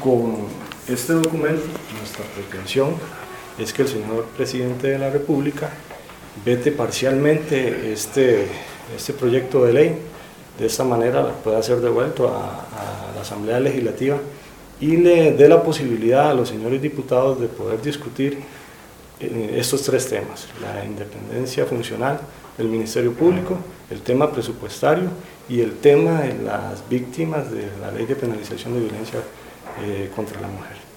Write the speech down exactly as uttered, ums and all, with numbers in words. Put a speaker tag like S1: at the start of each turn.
S1: Con este documento, nuestra pretensión es que el señor presidente de la República vete parcialmente este, este proyecto de ley, de esta manera pueda ser devuelto a, a la Asamblea Legislativa y le dé la posibilidad a los señores diputados de poder discutir eh, estos tres temas: la independencia funcional del Ministerio Público, el tema presupuestario y el tema de las víctimas de la Ley de Penalización de Violencia eh, contra la Mujer.